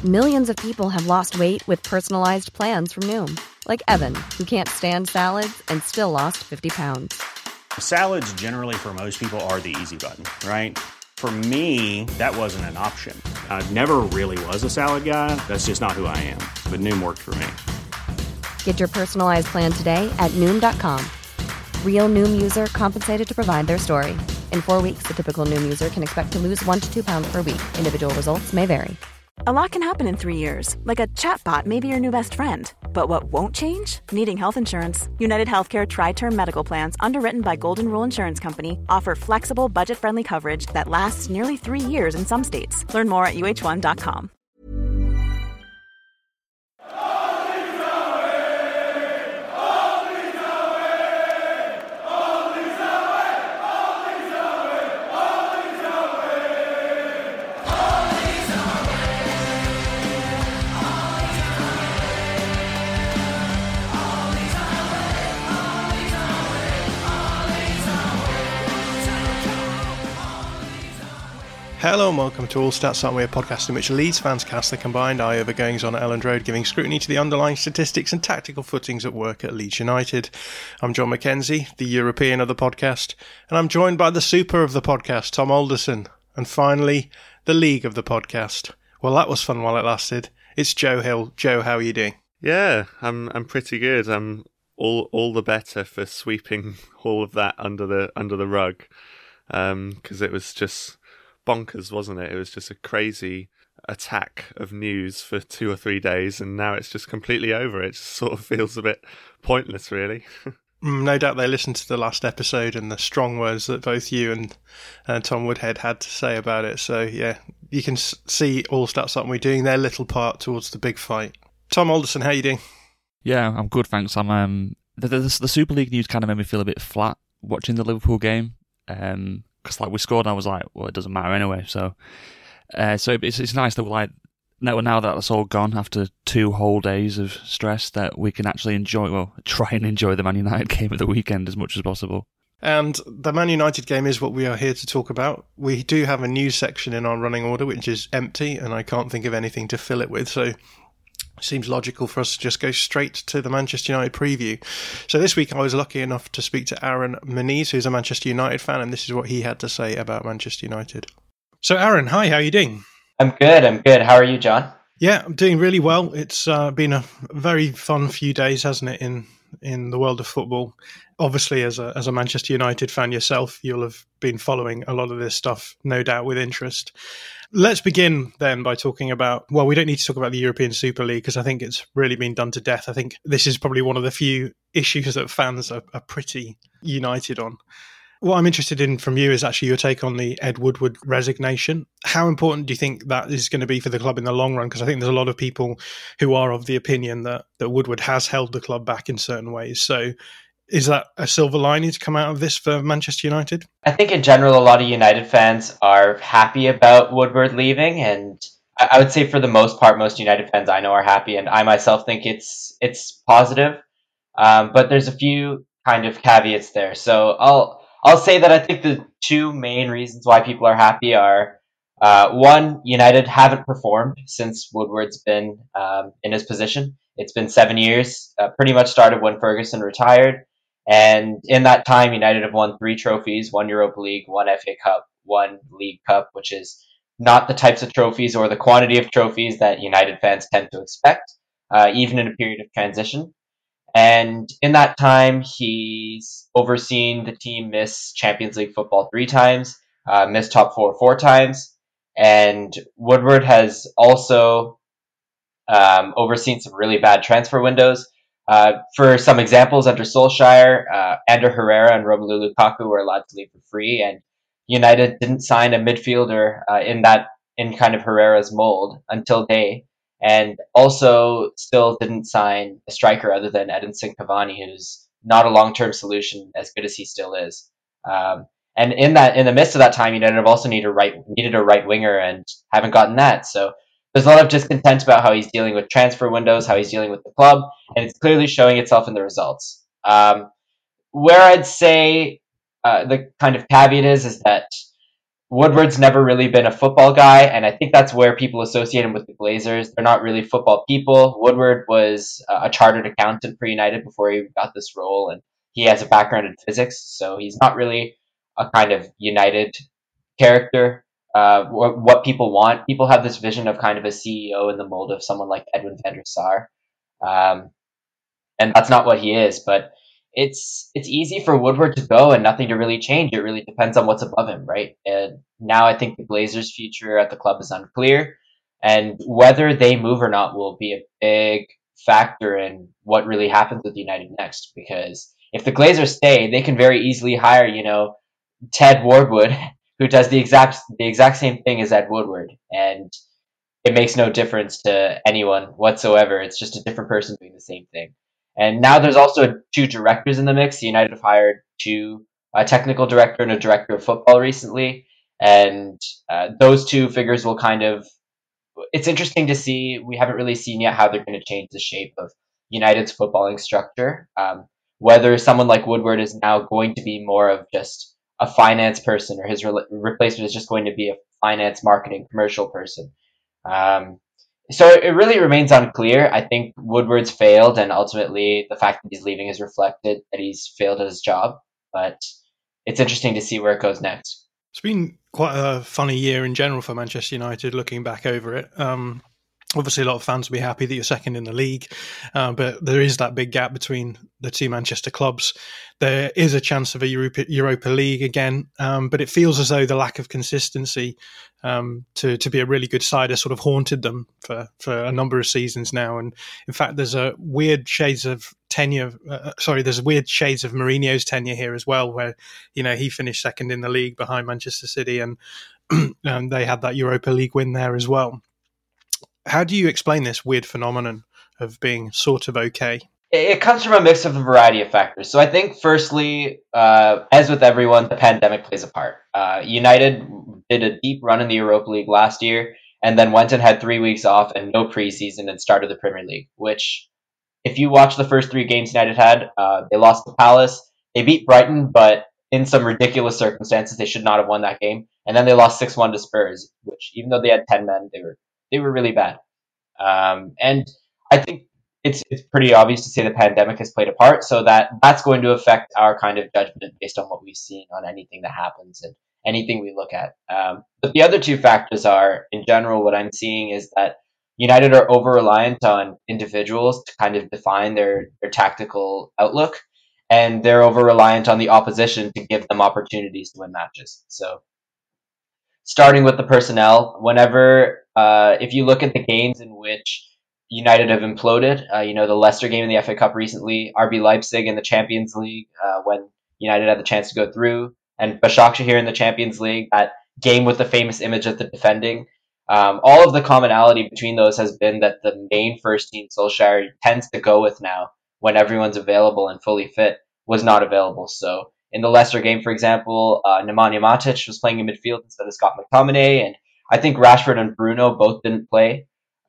Millions of people have lost weight with personalized plans from Noom. Like Evan, who can't stand salads and still lost 50 pounds. Salads generally for most people are the easy button, right? For me, that wasn't an option. I never really was a salad guy. That's just not who I am. But Noom worked for me. Get your personalized plan today at Noom.com. Real Noom user compensated to provide their story. In 4 weeks, the typical Noom user can expect to lose 1 to 2 pounds per week. Individual results may vary. A lot can happen in 3 years, like a chatbot may be your new best friend. But what won't change? Needing health insurance. United Healthcare Tri-Term Medical Plans, underwritten by Golden Rule Insurance Company, offer flexible, budget-friendly coverage that lasts nearly 3 years in some states. Learn more at uh1.com. Hello and welcome to All Stats Aren't We, a podcast in which Leeds fans cast their combined eye over goings on at Elland Road, giving scrutiny to the underlying statistics and tactical footings at work at Leeds United. I'm John McKenzie, the European of the podcast, and I'm joined by the super of the podcast, Tom Alderson, and finally, the league of the podcast. Well, that was fun while it lasted. It's Joe Hill. Joe, how are you doing? Yeah, I'm pretty good. I'm all the better for sweeping all of that under the rug, because it was just bonkers, wasn't it? It was just a crazy attack of news for 2 or 3 days, and now it's just completely over. It just sort of feels a bit pointless, really. No doubt they listened to the last episode and the strong words that both you and Tom Woodhead had to say about it. So, yeah, you can see All Stats Aren't We doing their little part towards the big fight. Tom Alderson, how are you doing? Yeah, I'm good, thanks. I'm the Super League news kind of made me feel a bit flat watching the Liverpool game. Because we scored, and I was like, well, it doesn't matter anyway. So it's nice that now that that's all gone after 2 whole days of stress, that we can actually try and enjoy the Man United game at the weekend as much as possible. And the Man United game is what we are here to talk about. We do have a news section in our running order, which is empty, and I can't think of anything to fill it with. So it seems logical for us to just go straight to the Manchester United preview. So this week I was lucky enough to speak to Aaron Moniz, who's a Manchester United fan, and this is what he had to say about Manchester United. So Aaron, hi, how are you doing? I'm good. How are you, John? Yeah, I'm doing really well. It's been a very fun few days, hasn't it, in the world of football. Obviously, as a Manchester United fan yourself, you'll have been following a lot of this stuff, no doubt, with interest. Let's begin then by talking about, well, we don't need to talk about the European Super League because I think it's really been done to death. I think this is probably one of the few issues that fans are pretty united on. What I'm interested in from you is actually your take on the Ed Woodward resignation. How important do you think that is going to be for the club in the long run? Because I think there's a lot of people who are of the opinion that Woodward has held the club back in certain ways. So is that a silver lining to come out of this for Manchester United? I think in general, a lot of United fans are happy about Woodward leaving. And I would say for the most part, most United fans I know are happy. And I myself think it's positive. But there's a few kind of caveats there. So I'll say that I think the 2 main reasons why people are happy are, one, United haven't performed since Woodward's been in his position. It's been 7 years, pretty much started when Ferguson retired. And in that time, United have won 3 trophies, 1 Europa League, 1 FA Cup, 1 League Cup, which is not the types of trophies or the quantity of trophies that United fans tend to expect, even in a period of transition. And in that time, he's overseen the team miss Champions League football 3 times, missed top 4 times. And Woodward has also overseen some really bad transfer windows. For some examples, under Solskjaer, Ander Herrera and Romelu Lukaku were allowed to leave for free, and United didn't sign a midfielder in kind of Herrera's mold until Day, and also still didn't sign a striker other than Edinson Cavani, who's not a long-term solution, as good as he still is. And in the midst of that time, United have also needed a right winger and haven't gotten that. So there's a lot of discontent about how he's dealing with transfer windows, how he's dealing with the club, and it's clearly showing itself in the results. Where I'd say the kind of caveat is that Woodward's never really been a football guy, and I think that's where people associate him with the Glazers. They're not really football people. Woodward was a chartered accountant for United before he got this role, and he has a background in physics, so he's not really a kind of United character. What people want, people have this vision of kind of a CEO in the mold of someone like Edwin van der Sar, and that's not what he is. But it's easy for Woodward to go and nothing to really change. It really depends on what's above him, right? And now I think the Glazers' future at the club is unclear, and whether they move or not will be a big factor in what really happens with United next. Because if the Glazers stay, they can very easily hire, Ted Wardwood, who does the exact same thing as Ed Woodward, and it makes no difference to anyone whatsoever. It's just a different person doing the same thing. And now there's also two directors in the mix. United have hired a technical director and a director of football recently, and those two figures will kind of. It's interesting to see. We haven't really seen yet how they're going to change the shape of United's footballing structure. Whether someone like Woodward is now going to be more of just a finance person, or his replacement is just going to be a finance, marketing, commercial person. So it really remains unclear. I think Woodward's failed, and ultimately the fact that he's leaving is reflected that he's failed at his job. But it's interesting to see where it goes next. It's been quite a funny year in general for Manchester United, looking back over it. Obviously, a lot of fans will be happy that you're second in the league, but there is that big gap between the two Manchester clubs. There is a chance of a Europa League again, but it feels as though the lack of consistency to be a really good side has sort of haunted them for a number of seasons now. And in fact, there's a weird shades of there's weird shades of Mourinho's tenure here as well, where he finished second in the league behind Manchester City, and they had that Europa League win there as well. How do you explain this weird phenomenon of being sort of okay? It comes from a mix of a variety of factors. So I think, firstly, as with everyone, the pandemic plays a part. United did a deep run in the Europa League last year, and then went and had 3 weeks off and no preseason and started the Premier League, which, if you watch the first 3 games United had, they lost to Palace. They beat Brighton, but in some ridiculous circumstances, they should not have won that game. And then they lost 6-1 to Spurs, which, even though they had 10 men, they were really bad. And I think it's pretty obvious to say the pandemic has played a part, so that's going to affect our kind of judgment based on what we've seen on anything that happens and anything we look at. But the other two factors are, in general, what I'm seeing is that United are over-reliant on individuals to kind of define their tactical outlook, and they're over-reliant on the opposition to give them opportunities to win matches. So starting with the personnel, if you look at the games in which United have imploded, the Leicester game in the FA Cup recently, RB Leipzig in the Champions League, when United had the chance to go through, and Başakşehir in the Champions League, that game with the famous image of the defending, all of the commonality between those has been that the main first team Solskjaer tends to go with now, when everyone's available and fully fit, was not available. So in the Leicester game, for example, Nemanja Matic was playing in midfield instead of Scott McTominay, and I think Rashford and Bruno both didn't play.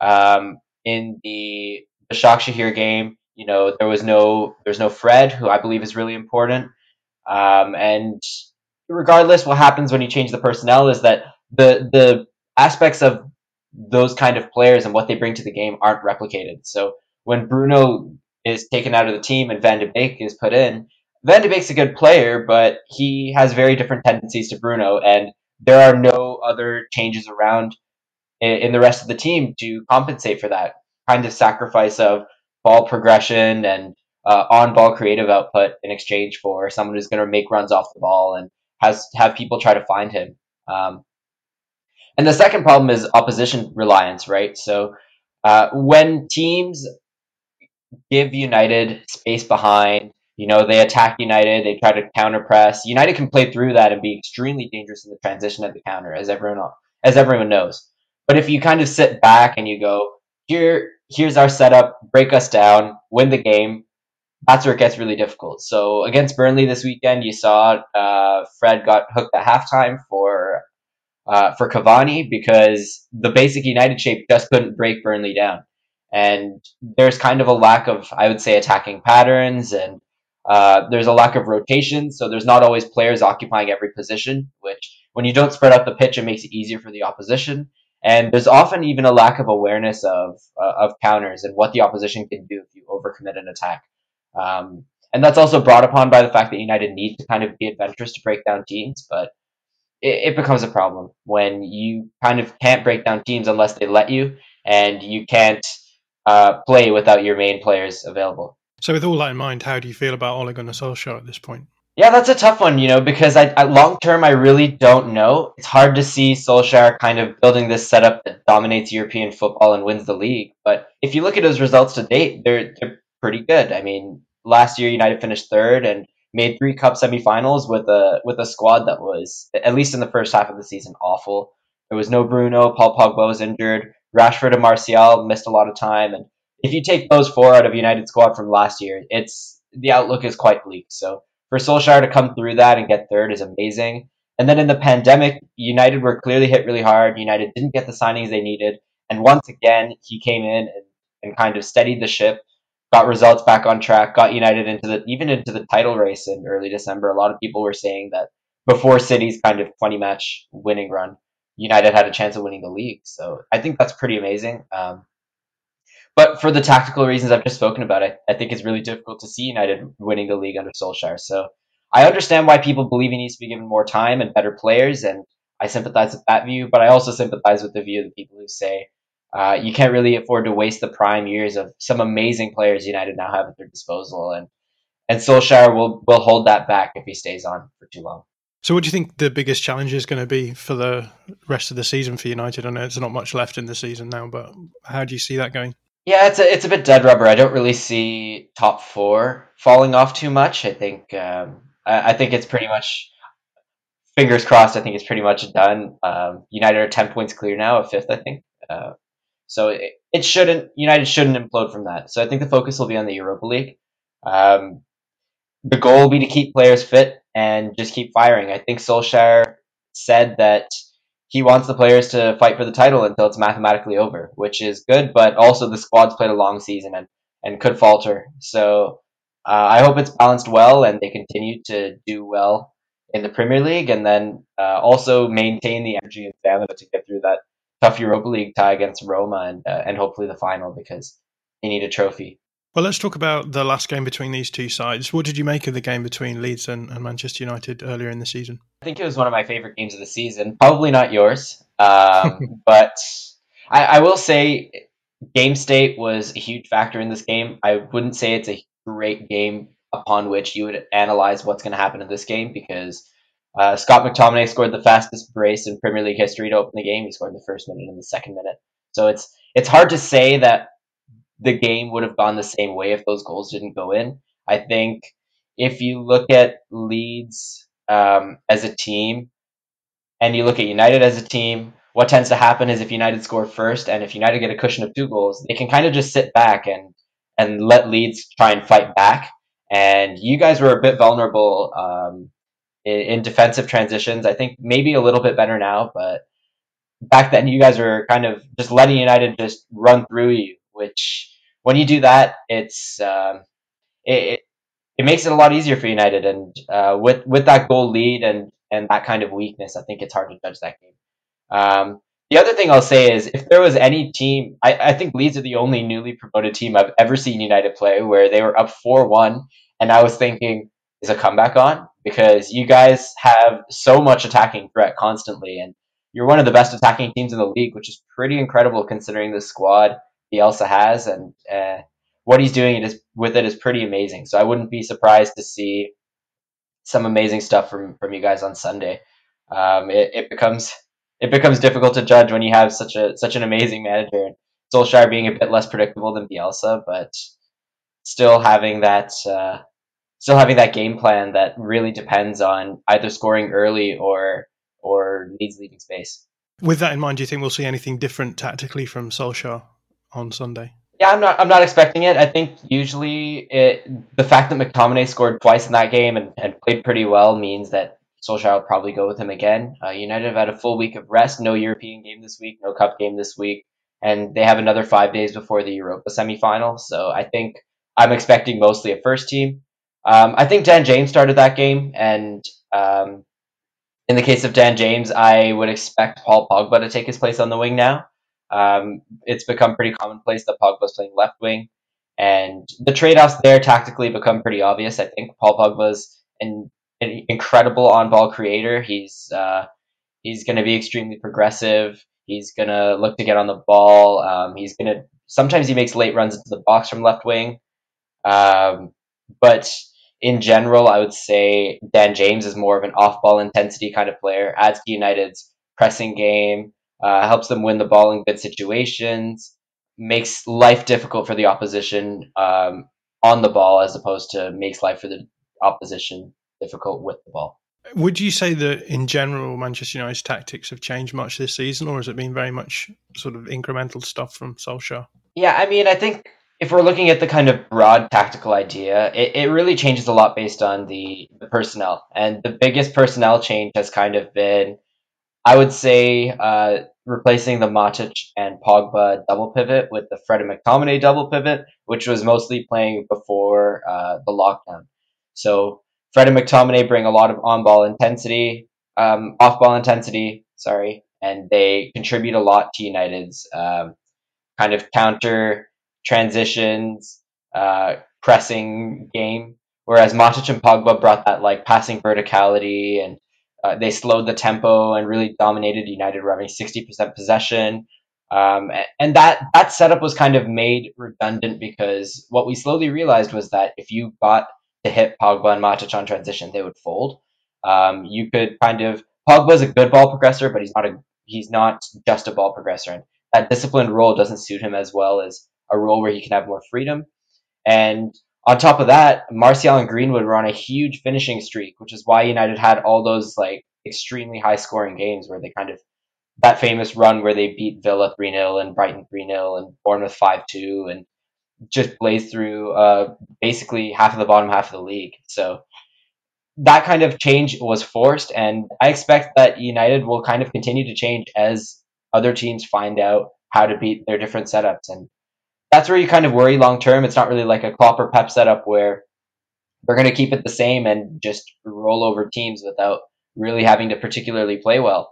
In the Başakşehir game, there's no Fred, who I believe is really important. And regardless, what happens when you change the personnel is that the aspects of those kind of players and what they bring to the game aren't replicated. So when Bruno is taken out of the team and Van de Beek is put in, Van de Beek's a good player, but he has very different tendencies to Bruno, and there are no other changes around in the rest of the team to compensate for that kind of sacrifice of ball progression and on-ball creative output in exchange for someone who's going to make runs off the ball and have people try to find him. And the second problem is opposition reliance, right? So when teams give United space behind, they attack United, they try to counter press. United can play through that and be extremely dangerous in the transition at the counter, as everyone knows. But if you kind of sit back and you go, here's our setup, break us down, win the game, that's where it gets really difficult. So against Burnley this weekend, you saw Fred got hooked at halftime for Cavani because the basic United shape just couldn't break Burnley down. And there's kind of a lack of, I would say, attacking patterns and There's a lack of rotation, so there's not always players occupying every position, which when you don't spread out the pitch, it makes it easier for the opposition. And there's often even a lack of awareness of counters and what the opposition can do if you overcommit an attack. And that's also brought upon by the fact that United need to kind of be adventurous to break down teams, but it becomes a problem when you kind of can't break down teams unless they let you, and you can't play without your main players available. So with all that in mind, how do you feel about Ole Gunnar Solskjaer at this point? Yeah, that's a tough one, because I long term, I really don't know. It's hard to see Solskjaer kind of building this setup that dominates European football and wins the league. But if you look at his results to date, they're pretty good. I mean, last year United finished third and made 3 cup semifinals with a squad that was, at least in the first half of the season, awful. There was no Bruno, Paul Pogba was injured, Rashford and Martial missed a lot of time, and if you take those 4 out of United's squad from last year, the outlook is quite bleak. So for Solskjaer to come through that and get third is amazing. And then in the pandemic, United were clearly hit really hard. United didn't get the signings they needed. And once again, he came in and kind of steadied the ship, got results back on track, got United into the title race in early December. A lot of people were saying that before City's kind of 20-match winning run, United had a chance of winning the league. So I think that's pretty amazing. But for the tactical reasons I've just spoken about, I think it's really difficult to see United winning the league under Solskjaer. So I understand why people believe he needs to be given more time and better players, and I sympathize with that view, but I also sympathize with the view of the people who say you can't really afford to waste the prime years of some amazing players United now have at their disposal, and Solskjaer will hold that back if he stays on for too long. So what do you think the biggest challenge is going to be for the rest of the season for United? I know there's not much left in the season now, but how do you see that going? Yeah, it's a bit dead rubber. I don't really see top 4 falling off too much. I think it's pretty much, fingers crossed, I think it's pretty much done. United are 10 points clear now of 5th, I think. So United shouldn't implode from that. So I think the focus will be on the Europa League. The goal will be to keep players fit and just keep firing. I think Solskjaer said that he wants the players to fight for the title until it's mathematically over, which is good, but also the squad's played a long season and could falter. So I hope it's balanced well and they continue to do well in the Premier League, and then also maintain the energy and stamina to get through that tough Europa League tie against Roma and hopefully the final, because they need a trophy. Well, let's talk about the last game between these two sides. What did you make of the game between Leeds and Manchester United earlier in the season? I think it was one of my favorite games of the season. Probably not yours, but I will say game state was a huge factor in this game. I wouldn't say it's a great game upon which you would analyze what's going to happen in this game, because Scott McTominay scored the fastest brace in Premier League history to open the game. He scored in the first minute and the second minute. So it's hard to say that the game would have gone the same way if those goals didn't go in. I think if you look at Leeds as a team and you look at United as a team, what tends to happen is if United score first and if United get a cushion of 2 goals, they can kind of just sit back and let Leeds try and fight back. And you guys were a bit vulnerable in defensive transitions. I think maybe a little bit better now, but back then you guys were kind of just letting United just run through you, which when you do that, it makes it a lot easier for United. And with that goal lead and that kind of weakness, I think it's hard to judge that game. The other thing I'll say is if there was any team, I think Leeds are the only newly promoted team I've ever seen United play where they were up 4-1, and I was thinking, is a comeback on? Because you guys have so much attacking threat constantly, and you're one of the best attacking teams in the league, which is pretty incredible considering the squad Bielsa has, and what he's doing with it is pretty amazing. So I wouldn't be surprised to see some amazing stuff from you guys on Sunday. It becomes difficult to judge when you have such an amazing manager, and Solskjaer being a bit less predictable than Bielsa, but still having that game plan that really depends on either scoring early or Leeds leaving space. With that in mind, do you think we'll see anything different tactically from Solskjaer on Sunday? Yeah, I'm not expecting it. I think usually the fact that McTominay scored twice in that game and played pretty well means that Solskjaer will probably go with him again. United have had a full week of rest, no European game this week, no cup game this week, and they have another 5 days before the Europa semi-final. So I think I'm expecting mostly a first team. I think Dan James started that game, and in the case of Dan James, I would expect Paul Pogba to take his place on the wing now. It's become pretty commonplace that Pogba's playing left wing, and the trade-offs there tactically become pretty obvious. I think Paul Pogba's an incredible on-ball creator. He's going to be extremely progressive. He's going to look to get on the ball. Sometimes he makes late runs into the box from left wing. But in general, I would say Dan James is more of an off-ball intensity kind of player, adds to United's pressing game, helps them win the ball in good situations, makes life difficult for the opposition on the ball as opposed to makes life for the opposition difficult with the ball. Would you say that in general Manchester United's tactics have changed much this season, or has it been very much sort of incremental stuff from Solskjaer? Yeah, I mean, I think if we're looking at the kind of broad tactical idea, it really changes a lot based on the personnel. And the biggest personnel change has kind of been, I would say, replacing the Matic and Pogba double pivot with the Fred and McTominay double pivot, which was mostly playing before the lockdown. So Fred and McTominay bring a lot of on-ball intensity, off-ball intensity, and they contribute a lot to United's kind of counter transitions, pressing game. Whereas Matic and Pogba brought that like passing verticality, and they slowed the tempo and really dominated United, having 60% possession. And that setup was kind of made redundant because what we slowly realized was that if you got to hit Pogba and Matic on transition, they would fold. You could kind of Pogba's a good ball progressor, but he's not just a ball progressor. And that disciplined role doesn't suit him as well as a role where he can have more freedom. And on top of that, Martial and Greenwood were on a huge finishing streak, which is why United had all those like extremely high scoring games where they kind of that famous run where they beat Villa 3-0 and Brighton 3-0 and Bournemouth 5-2 and just blazed through basically half of the bottom half of the league. So that kind of change was forced, and I expect that United will kind of continue to change as other teams find out how to beat their different setups. And that's where you kind of worry long term. It's not really like a Klopp or Pep setup where they're going to keep it the same and just roll over teams without really having to particularly play well.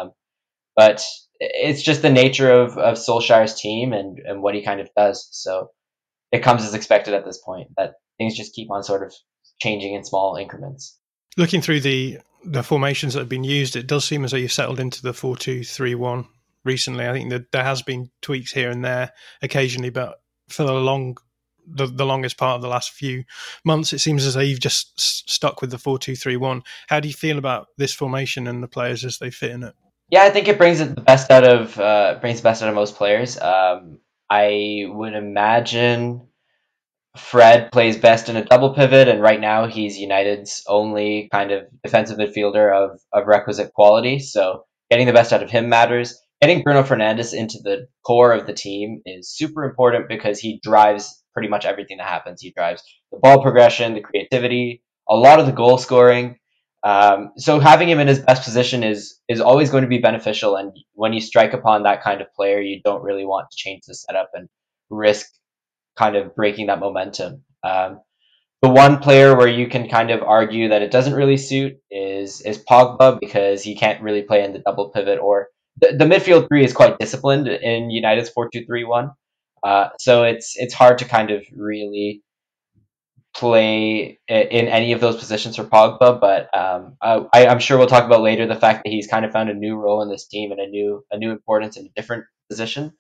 But it's just the nature of Solskjaer's team and what he kind of does. So it comes as expected at this point that things just keep on sort of changing in small increments. Looking through the formations that have been used, it does seem as though you've settled into the 4-2-3-1 recently. I think that there has been tweaks here and there occasionally, but for the longest part of the last few months, it seems as though you've just stuck with the 4-2-3-1. How do you feel about this formation and the players as they fit in it? Yeah, I think it brings the best out of most players. I would imagine Fred plays best in a double pivot, and right now he's United's only kind of defensive midfielder of requisite quality. So getting the best out of him matters. Getting Bruno Fernandes into the core of the team is super important because he drives pretty much everything that happens. He drives the ball progression, the creativity, a lot of the goal scoring. So having him in his best position is always going to be beneficial. And when you strike upon that kind of player, you don't really want to change the setup and risk kind of breaking that momentum. The one player where you can kind of argue that it doesn't really suit is Pogba because he can't really play in the double pivot, or the midfield three is quite disciplined in United's 4-2-3-1. So it's hard to kind of really play in any of those positions for Pogba, but I'm sure we'll talk about later the fact that he's kind of found a new role in this team and a new importance in a different position.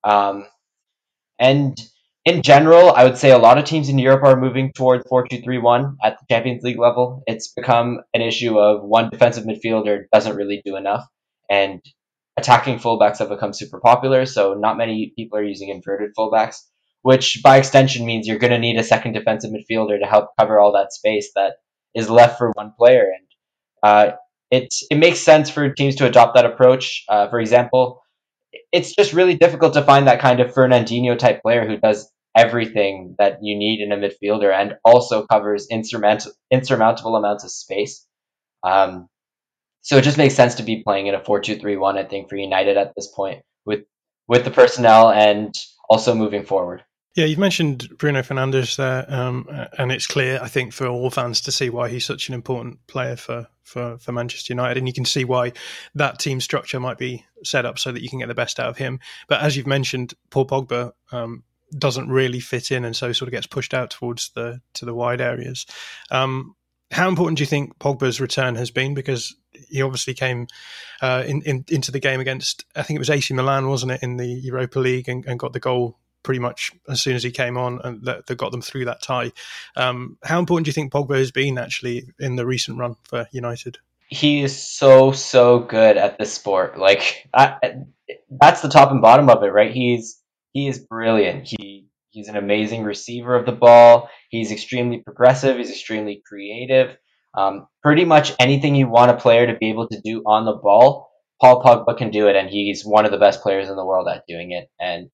And in general, I would say a lot of teams in Europe are moving towards 4-2-3-1 at the Champions League level. It's become an issue of one defensive midfielder doesn't really do enough, and attacking fullbacks have become super popular, so not many people are using inverted fullbacks, which by extension means you're going to need a second defensive midfielder to help cover all that space that is left for one player. And it makes sense for teams to adopt that approach. For example, it's just really difficult to find that kind of Fernandinho type player who does everything that you need in a midfielder and also covers insurmountable amounts of space. So it just makes sense to be playing in a 4-2-3-1, I think, for United at this point with the personnel and also moving forward. Yeah, you've mentioned Bruno Fernandes there, and it's clear, I think, for all fans to see why he's such an important player for Manchester United, and you can see why that team structure might be set up so that you can get the best out of him. But as you've mentioned, Paul Pogba doesn't really fit in, and so sort of gets pushed out towards the wide areas. How important do you think Pogba's return has been? Because he obviously came into the game against, I think it was AC Milan, wasn't it, in the Europa League, and got the goal pretty much as soon as he came on, and that got them through that tie. How important do you think Pogba has been actually in the recent run for United? He is so good at this sport. Like that's the top and bottom of it, right? He is brilliant. He's an amazing receiver of the ball. He's extremely progressive. He's extremely creative. Pretty much anything you want a player to be able to do on the ball, Paul Pogba can do it, and he's one of the best players in the world at doing it. And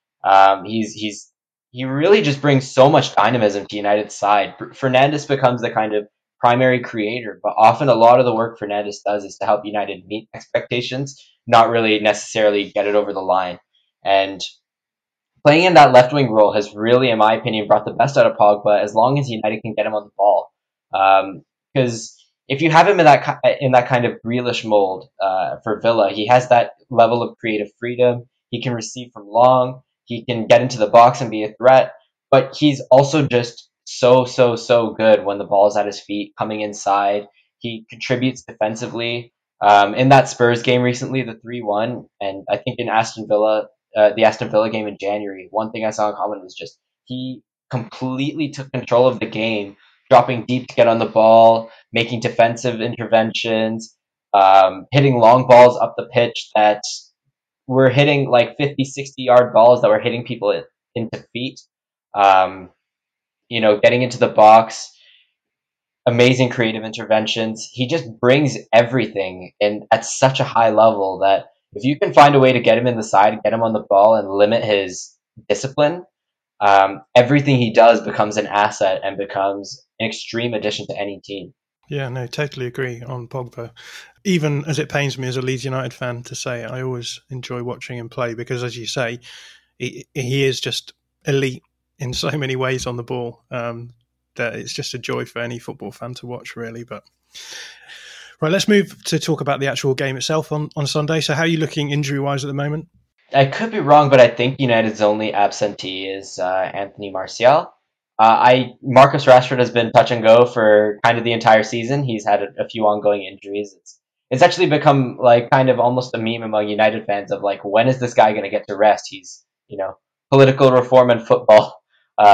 he really just brings so much dynamism to United's side. Fernandes becomes the kind of primary creator, but often a lot of the work Fernandes does is to help United meet expectations, not really necessarily get it over the line. And playing in that left wing role has really, in my opinion, brought the best out of Pogba as long as United can get him on the ball. Because if you have him in that kind of Grealish mold for Villa, he has that level of creative freedom. He can receive from long. He can get into the box and be a threat. But he's also just so good when the ball's at his feet, coming inside. He contributes defensively. In that Spurs game recently, the 3-1, and I think in the Aston Villa game in January, one thing I saw in common was just he completely took control of the game, dropping deep to get on the ball, making defensive interventions, hitting long balls up the pitch that were hitting like 50, 60-yard balls that were hitting people into feet. Getting into the box, amazing creative interventions. He just brings everything in at such a high level that if you can find a way to get him in the side, get him on the ball, and limit his discipline, everything he does becomes an asset and becomes an extreme addition to any team. Yeah, no, totally agree on Pogba. Even as it pains me as a Leeds United fan to say, I always enjoy watching him play because, as you say, he is just elite in so many ways on the ball that it's just a joy for any football fan to watch, really. But right, let's move to talk about the actual game itself on Sunday. So how are you looking injury-wise at the moment? I could be wrong, but I think United's only absentee is Anthony Martial. Marcus Rashford has been touch and go for kind of the entire season. He's had a few ongoing injuries. It's actually become like kind of almost a meme among United fans of like, when is this guy going to get to rest? He's, political reform and football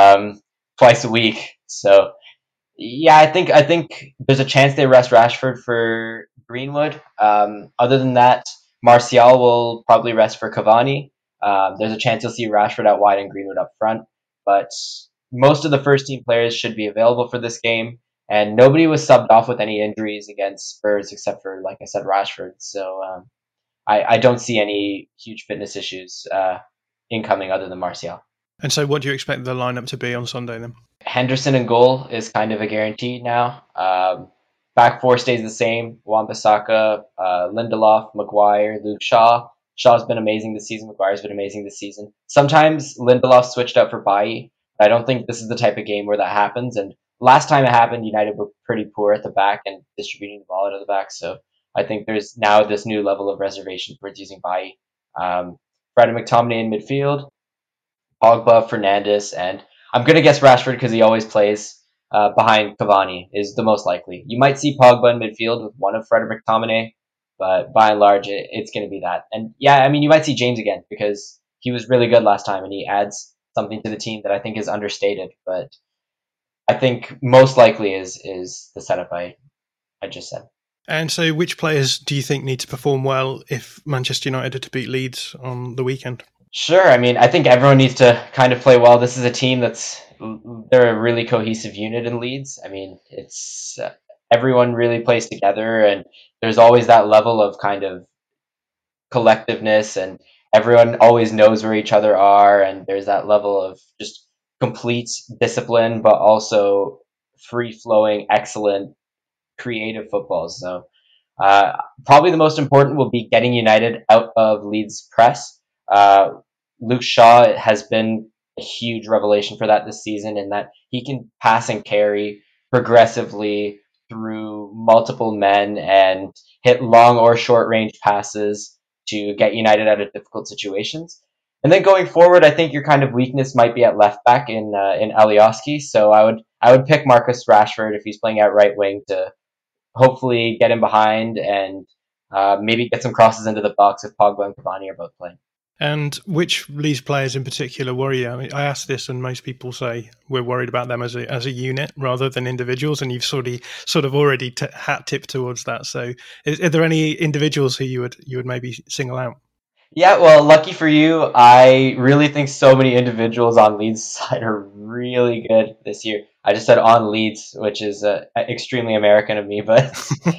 twice a week. So yeah, I think there's a chance they rest Rashford for Greenwood. Other than that, Martial will probably rest for Cavani. There's a chance you'll see Rashford out wide and Greenwood up front, but most of the first team players should be available for this game, and nobody was subbed off with any injuries against Spurs except for, like I said, Rashford. So I don't see any huge fitness issues incoming other than Martial. And so what do you expect the lineup to be on Sunday then? Henderson in goal is kind of a guarantee now. Back four stays the same. Wan-Bissaka, Lindelof, Maguire, Luke Shaw. Shaw's been amazing this season. Maguire's been amazing this season. Sometimes Lindelof switched out for Bailly. I don't think this is the type of game where that happens. And last time it happened, United were pretty poor at the back and distributing the ball out of the back. So I think there's now this new level of reservation towards using Bailly. Fred McTominay in midfield, Pogba, Fernandes, and I'm going to guess Rashford because he always plays behind Cavani is the most likely. You might see Pogba in midfield with one of Fred or McTominay, but by and large, it's going to be that. And yeah, I mean, you might see James again because he was really good last time and he adds something to the team that I think is understated. But I think most likely is the setup I just said. And so which players do you think need to perform well if Manchester United are to beat Leeds on the weekend? Sure. I mean, I think everyone needs to kind of play well. This is a team they're a really cohesive unit in Leeds. I mean, it's everyone really plays together and there's always that level of kind of collectiveness and everyone always knows where each other are. And there's that level of just complete discipline, but also free flowing, excellent, creative football. So probably the most important will be getting United out of Leeds' press. Luke Shaw has been a huge revelation for that this season, in that he can pass and carry progressively through multiple men and hit long or short range passes to get United out of difficult situations. And then going forward, I think your kind of weakness might be at left back in Alioski. So I would pick Marcus Rashford if he's playing at right wing to hopefully get him behind and maybe get some crosses into the box if Pogba and Cavani are both playing. And which Leeds players in particular worry you? I mean, I ask this, and most people say we're worried about them as a unit rather than individuals. And you've sort of already hat tipped towards that. So, are there any individuals who you would maybe single out? Yeah, well, lucky for you, I really think so many individuals on Leeds' side are really good this year. I just said on Leeds, which is extremely American of me, but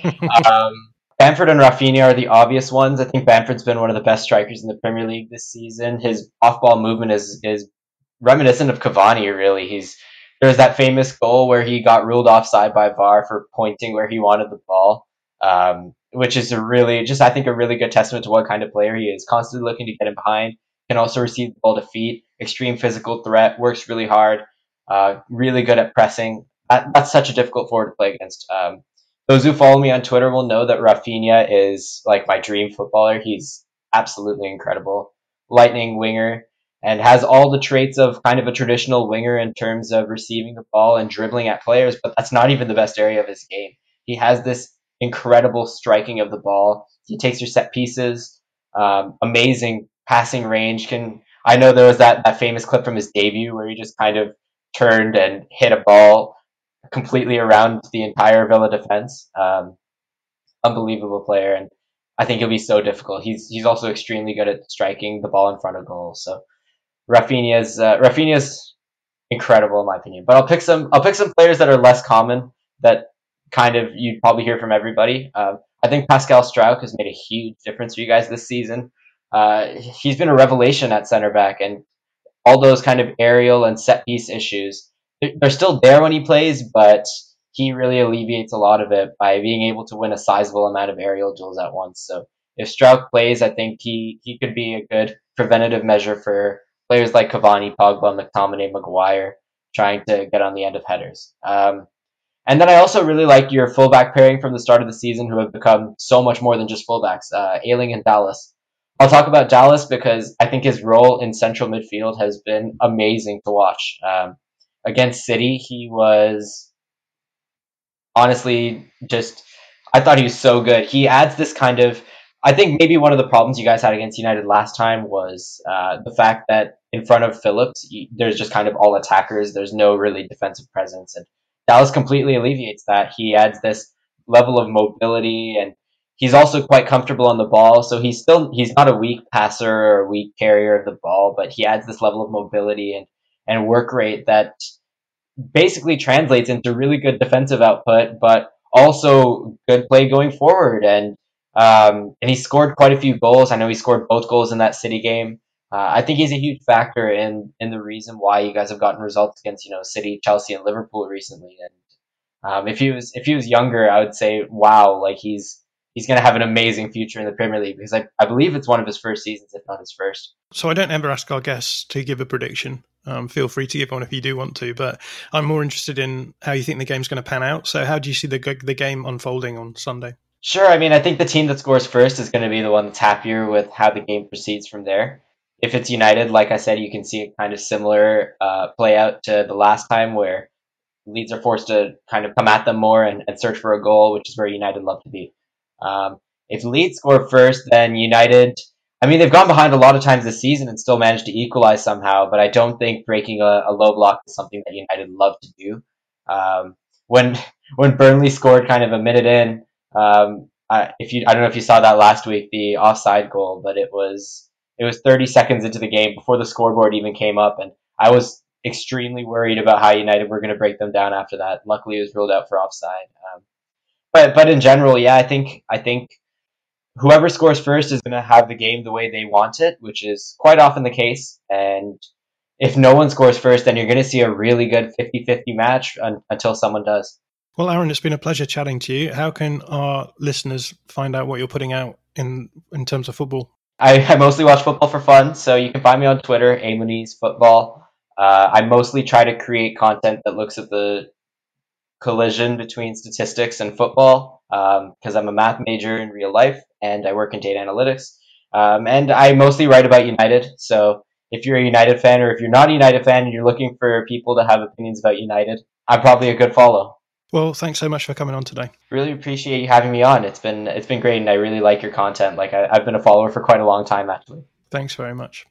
Bamford and Rafinha are the obvious ones. I think Bamford's been one of the best strikers in the Premier League this season. His off-ball movement is reminiscent of Cavani, really. There's that famous goal where he got ruled offside by VAR for pointing where he wanted the ball, which is I think, a really good testament to what kind of player he is. Constantly looking to get him behind, can also receive the ball to feet, extreme physical threat, works really hard, really good at pressing. That's such a difficult forward to play against. Those who follow me on Twitter will know that Rafinha is like my dream footballer. He's absolutely incredible. Lightning winger, and has all the traits of kind of a traditional winger in terms of receiving the ball and dribbling at players, but that's not even the best area of his game. He has this incredible striking of the ball. He takes your set pieces, amazing passing range. I know there was that famous clip from his debut where he just kind of turned and hit a ball completely around the entire Villa defense. Unbelievable player, and I think he'll be so difficult. He's also extremely good at striking the ball in front of goal. So Rafinha's incredible in my opinion. But I'll pick some players that are less common that kind of you'd probably hear from everybody. I think Pascal Struijk has made a huge difference for you guys this season. He's been a revelation at center back, and all those kind of aerial and set piece issues, they're still there when he plays, but he really alleviates a lot of it by being able to win a sizable amount of aerial duels at once. So if Struijk plays, I think he could be a good preventative measure for players like Cavani, Pogba, McTominay, Maguire, trying to get on the end of headers. And then I also really like your fullback pairing from the start of the season, who have become so much more than just fullbacks, Ayling and Dallas. I'll talk about Dallas because I think his role in central midfield has been amazing to watch. Against City, he was honestly I thought he was so good. He adds this kind of, I think maybe one of the problems you guys had against United last time was the fact that in front of Phillips, there's just kind of all attackers. There's no really defensive presence. And Dallas completely alleviates that. He adds this level of mobility, and he's also quite comfortable on the ball. So he's not a weak passer or a weak carrier of the ball, but he adds this level of mobility and work rate that basically translates into really good defensive output, but also good play going forward. And he scored quite a few goals. I know he scored both goals in that City game. I think he's a huge factor in the reason why you guys have gotten results against City, Chelsea, and Liverpool recently. And if he was younger, I would say, wow, like he's going to have an amazing future in the Premier League, because I believe it's one of his first seasons, if not his first. So I don't ever ask our guests to give a prediction. Feel free to give one if you do want to, but I'm more interested in how you think the game's going to pan out. So how do you see the game unfolding on Sunday? Sure. I mean, I think the team that scores first is going to be the one that's happier with how the game proceeds from there. If it's United, like I said, you can see a kind of similar play out to the last time, where Leeds are forced to kind of come at them more and search for a goal, which is where United love to be. If Leeds score first, then United, I mean, they've gone behind a lot of times this season and still managed to equalize somehow, but I don't think breaking a low block is something that United love to do. When Burnley scored kind of a minute in, I don't know if you saw that last week, the offside goal, but it was 30 seconds into the game before the scoreboard even came up, and I was extremely worried about how United were going to break them down after that. Luckily, it was ruled out for offside. But in general, yeah, I think whoever scores first is going to have the game the way they want it, which is quite often the case. And if no one scores first, then you're going to see a really good 50-50 match until someone does. Well, Aaron, it's been a pleasure chatting to you. How can our listeners find out what you're putting out in terms of football? I mostly watch football for fun, so you can find me on Twitter, @AMonizFootball. I mostly try to create content that looks at the collision between statistics and football, because I'm a math major in real life and I work in data analytics. And I mostly write about United. So if you're a United fan, or if you're not a United fan and you're looking for people to have opinions about United, I'm probably a good follow. Well, thanks so much for coming on today. Really appreciate you having me on. It's been great, and I really like your content. Like I've been a follower for quite a long time, actually. Thanks very much.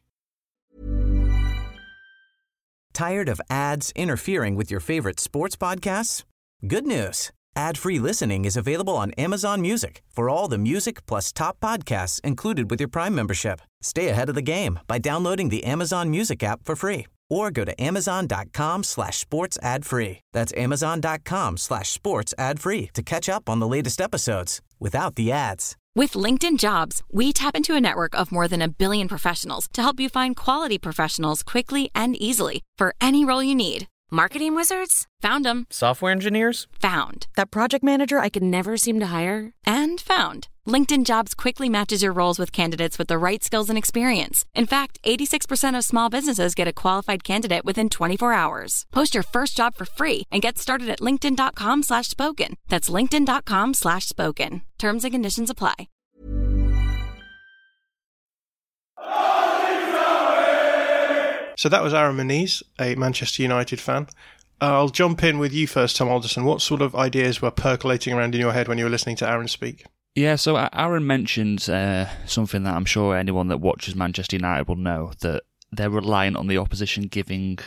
Tired of ads interfering with your favorite sports podcasts? Good news. Ad-free listening is available on Amazon Music for all the music plus top podcasts included with your Prime membership. Stay ahead of the game by downloading the Amazon Music app for free or go to amazon.com/sports ad free. That's amazon.com/sports ad free to catch up on the latest episodes without the ads. With LinkedIn Jobs, we tap into a network of more than 1 billion professionals to help you find quality professionals quickly and easily for any role you need. Marketing wizards? Found them. Software engineers? Found. That project manager I could never seem to hire? And found. LinkedIn Jobs quickly matches your roles with candidates with the right skills and experience. In fact, 86% of small businesses get a qualified candidate within 24 hours. Post your first job for free and get started at linkedin.com/spoken. That's linkedin.com/spoken. Terms and conditions apply. So that was Aaron Moniz, a Manchester United fan. I'll jump in with you first, Tom Alderson. What sort of ideas were percolating around in your head when you were listening to Aaron speak? Yeah, so Aaron mentioned something that I'm sure anyone that watches Manchester United will know, that they're reliant on the opposition giving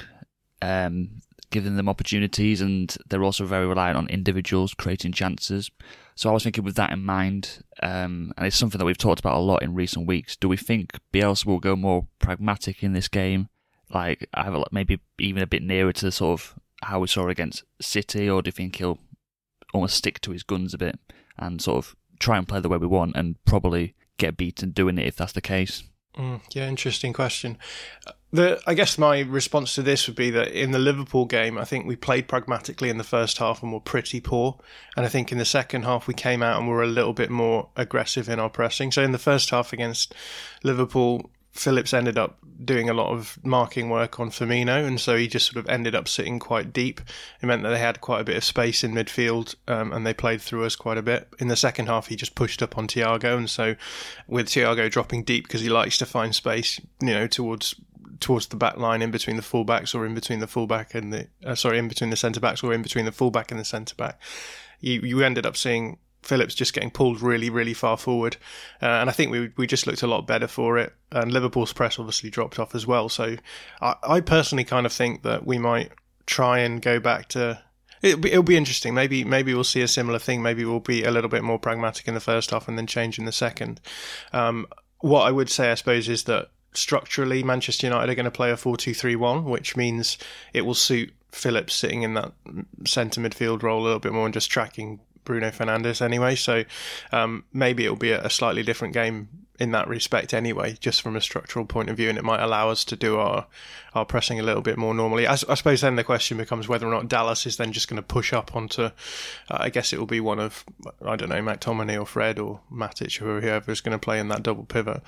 them opportunities, and they're also very reliant on individuals creating chances. So I was thinking with that in mind, and it's something that we've talked about a lot in recent weeks, do we think Bielsa will go more pragmatic in this game? Like, maybe even a bit nearer to sort of how we saw against City, or do you think he'll almost stick to his guns a bit and sort of try and play the way we want and probably get beaten doing it if that's the case? Yeah, interesting question. I guess my response to this would be that in the Liverpool game, I think we played pragmatically in the first half and were pretty poor. And I think in the second half, we came out and were a little bit more aggressive in our pressing. So in the first half against Liverpool, Phillips ended up doing a lot of marking work on Firmino, and so he just sort of ended up sitting quite deep. It meant that they had quite a bit of space in midfield, and they played through us quite a bit. In the second half, he just pushed up on Thiago, and so with Thiago dropping deep because he likes to find space, towards the back line, in between the fullbacks, or in between the fullback and in between the centre backs, or in between the fullback and the centre back, you ended up seeing Phillips just getting pulled really, really far forward. And I think we just looked a lot better for it. And Liverpool's press obviously dropped off as well. So I personally kind of think that we might try and go back to... It'll be interesting. Maybe we'll see a similar thing. Maybe we'll be a little bit more pragmatic in the first half and then change in the second. What I would say, I suppose, is that structurally Manchester United are going to play a 4-2-3-1, which means it will suit Phillips sitting in that centre midfield role a little bit more and just tracking Bruno Fernandes anyway, so maybe it'll be a slightly different game in that respect anyway, just from a structural point of view, and it might allow us to do our pressing a little bit more normally. I suppose then the question becomes whether or not Dallas is then just going to push up onto, I guess it will be one of, I don't know, McTominay or Fred or Matic or whoever is going to play in that double pivot.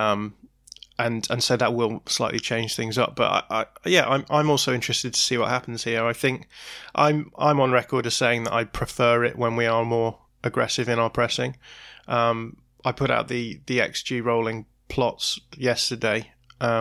And so that will slightly change things up. But I'm also interested to see what happens here. I think I'm on record as saying that I prefer it when we are more aggressive in our pressing. I put out the XG rolling plots yesterday,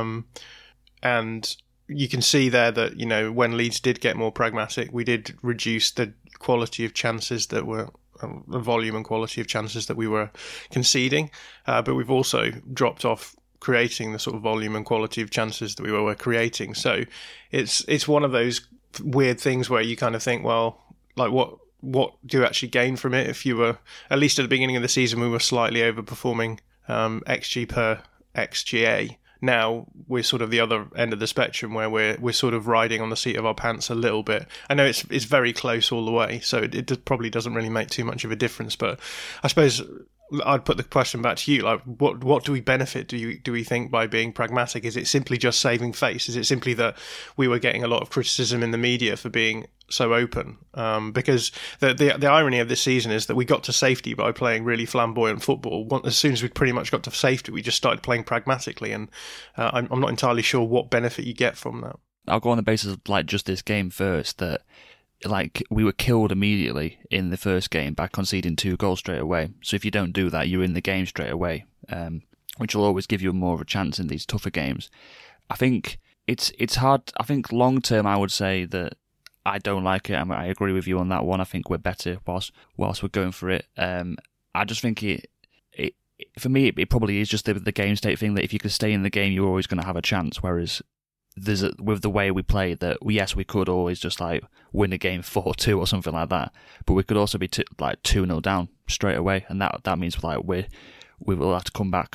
and you can see there that when Leeds did get more pragmatic, we did reduce the quality of chances that were. The volume and quality of chances that we were conceding, but we've also dropped off creating the sort of volume and quality of chances that we were creating. So it's one of those weird things where you kind of think, well, like what do you actually gain from it? If you were, at least at the beginning of the season, we were slightly overperforming XG per XGA. Now we're sort of the other end of the spectrum where we're sort of riding on the seat of our pants a little bit. I know it's very close all the way, so it probably doesn't really make too much of a difference. But I suppose I'd put the question back to you. Like, what do we benefit? Do we think by being pragmatic? Is it simply just saving face? Is it simply that we were getting a lot of criticism in the media for being so open? Because the irony of this season is that we got to safety by playing really flamboyant football. As soon as we pretty much got to safety, we just started playing pragmatically, and I'm not entirely sure what benefit you get from that. I'll go on the basis of like just this game first, that like we were killed immediately in the first game by conceding 2 goals straight away. So if you don't do that, you're in the game straight away, which will always give you more of a chance in these tougher games. I think it's hard. I think long term, I would say that I don't like it. I agree with you on that one. I think we're better whilst we're going for it. I just think it for me, it probably is just the game state thing, that if you could stay in the game, you're always going to have a chance. Whereas with the way we play, that yes, we could always just like win a game 4-2 or something like that, but we could also be 2-0 down straight away, and that means like we will have to come back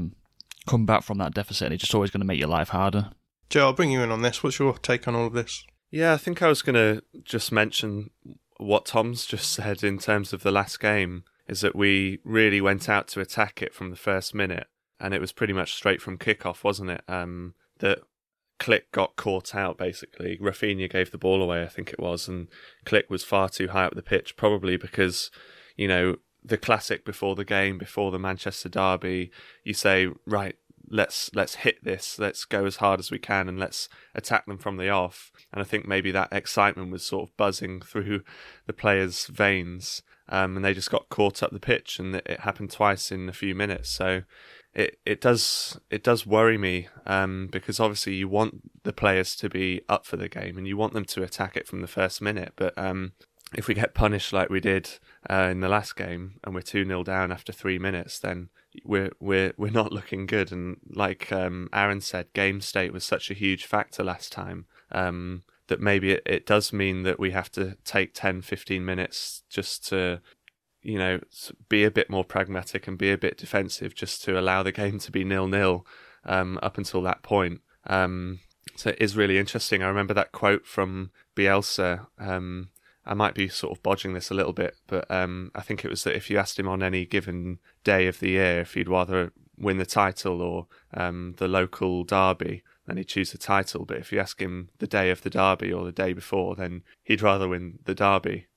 from that deficit, and it's just always going to make your life harder. Joe, I'll bring you in on this. What's your take on all of this? Yeah, I think I was going to just mention what Tom's just said in terms of the last game, is that we really went out to attack it from the first minute, and it was pretty much straight from kickoff, wasn't it? That Klich got caught out, basically. Rafinha gave the ball away, I think it was, and Klich was far too high up the pitch, probably because, you know, the classic before the game, before the Manchester derby, you say, right, let's hit this, let's go as hard as we can, and let's attack them from the off. And I think maybe that excitement was sort of buzzing through the players' veins, and they just got caught up the pitch, and it happened twice in a few minutes. So it does worry me, because obviously you want the players to be up for the game and you want them to attack it from the first minute. But if we get punished like we did in the last game, and we're 2-0 down after 3 minutes, then we're not looking good. And like Aaron said, game state was such a huge factor last time, that maybe it does mean that we have to take 10-15 minutes just to, you know, be a bit more pragmatic and be a bit defensive, just to allow the game to be 0-0 up until that point. So it is really interesting. I remember that quote from Bielsa. I might be sort of bodging this a little bit, but I think it was that if you asked him on any given day of the year if he'd rather win the title or the local derby, then he'd choose the title. But if you ask him the day of the derby or the day before, then he'd rather win the derby.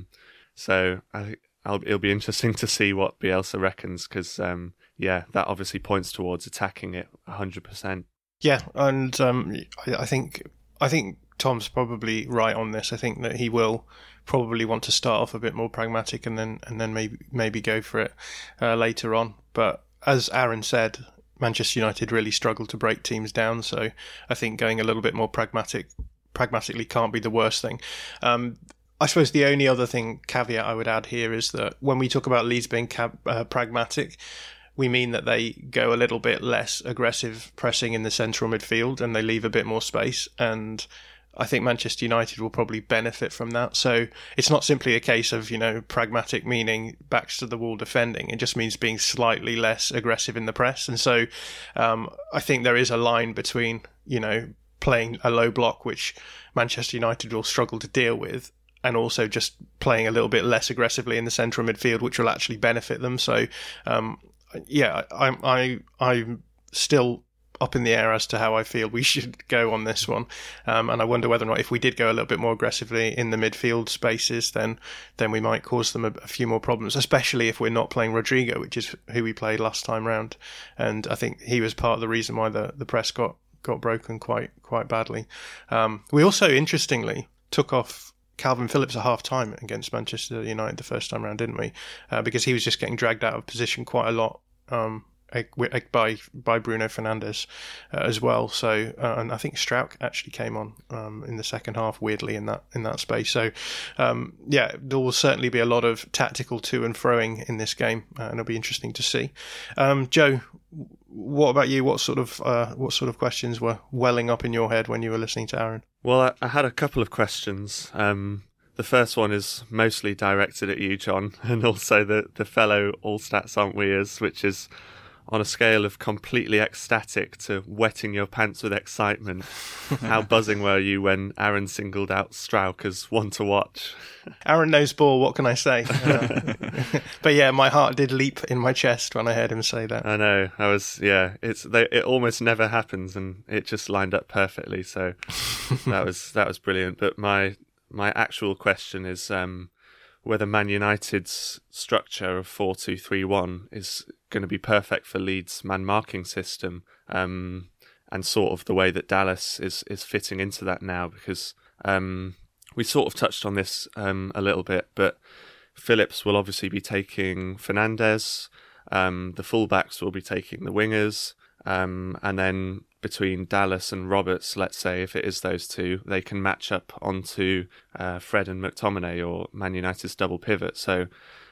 So it'll be interesting to see what Bielsa reckons, because that obviously points towards attacking it 100%. Yeah, and I think Tom's probably right on this. I think that he will probably want to start off a bit more pragmatic and then maybe go for it later on. But as Aaron said, Manchester United really struggled to break teams down, so I think going a little bit more pragmatically can't be the worst thing. I suppose the only other caveat I would add here is that when we talk about Leeds being pragmatic, we mean that they go a little bit less aggressive pressing in the central midfield and they leave a bit more space, and I think Manchester United will probably benefit from that. So it's not simply a case of, you know, pragmatic meaning backs to the wall defending. It just means being slightly less aggressive in the press. And so I think there is a line between, you know, playing a low block, which Manchester United will struggle to deal with, and also just playing a little bit less aggressively in the central midfield, which will actually benefit them. So, I'm still up in the air as to how I feel we should go on this one, and I wonder whether or not if we did go a little bit more aggressively in the midfield spaces, then we might cause them a few more problems, especially if we're not playing Rodrigo, which is who we played last time round, and I think he was part of the reason why the press got broken quite badly. We also, interestingly, took off Calvin Phillips at half-time against Manchester United the first time round, didn't we? Because he was just getting dragged out of position quite a lot by Bruno Fernandes as well. So, and I think Strauch actually came on in the second half, weirdly, in that space. So, there will certainly be a lot of tactical to and froing in this game, and it'll be interesting to see. Joe, what about you? What sort of questions were welling up in your head when you were listening to Aaron? Well, I had a couple of questions. The first one is mostly directed at you, John, and also the fellow All Stats Aren't Weers, which is on a scale of completely ecstatic to wetting your pants with excitement. How buzzing were you when Aaron singled out Strauch as one to watch? Aaron knows ball, what can I say? But yeah, my heart did leap in my chest when I heard him say that. I know. It almost never happens, and it just lined up perfectly. So that was brilliant. But my actual question is whether Man United's structure of 4-2-3-1 is going to be perfect for Leeds' man marking system. And sort of the way that Dallas is fitting into that now, because we sort of touched on this a little bit, but Phillips will obviously be taking Fernandez, the fullbacks will be taking the wingers, and then between Dallas and Roberts, let's say, if it is those two, they can match up onto Fred and McTominay, or Man United's double pivot. So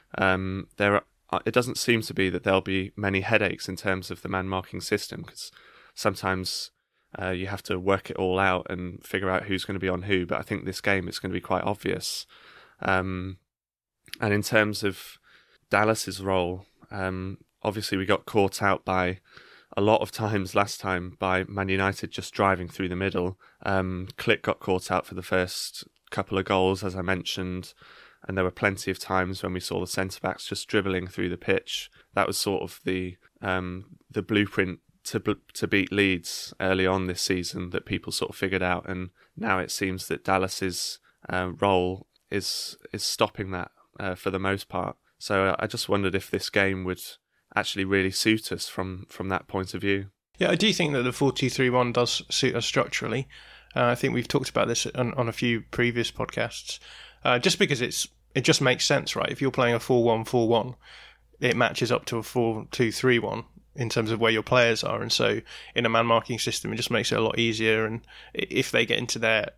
it doesn't seem to be that there'll be many headaches in terms of the man-marking system, because sometimes you have to work it all out and figure out who's going to be on who. But I think this game it's going to be quite obvious. And in terms of Dallas's role, obviously we got caught out by a lot of times last time by Man United just driving through the middle. Klich got caught out for the first couple of goals, as I mentioned, and there were plenty of times when we saw the centre-backs just dribbling through the pitch. That was sort of the blueprint to beat Leeds early on this season that people sort of figured out, and now it seems that Dallas's role is stopping that for the most part. So I just wondered if this game would actually really suit us from that point of view. Yeah, I do think that the 4-2-3-1 does suit us structurally. I think we've talked about this on a few previous podcasts. Just because it just makes sense, right? If you're playing a 4-1-4-1, it matches up to a 4-2-3-1 in terms of where your players are, and so in a man-marking system, it just makes it a lot easier. And if they get into their,